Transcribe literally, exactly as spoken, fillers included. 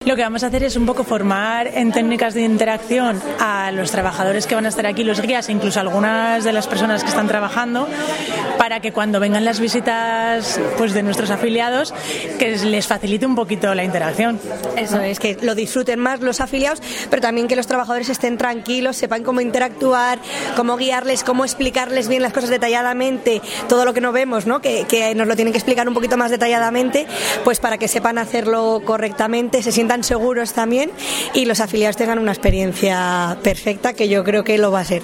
Lo que vamos a hacer es un poco formar en técnicas de interacción a los trabajadores que van a estar aquí, los guías e incluso algunas de las personas que están trabajando, para que cuando vengan las visitas pues de nuestros afiliados, que les facilite un poquito la interacción. Eso es, que lo disfruten más los afiliados, pero también que los trabajadores estén tranquilos, sepan cómo interactuar, cómo guiarles, cómo explicarles bien las cosas detalladamente, todo lo que no vemos, ¿no? Que, que nos lo tienen que explicar un poquito más detalladamente, pues para que sepan hacerlo correctamente, se sientan seguros también y los afiliados tengan una experiencia perfecta, que yo creo que lo va a ser.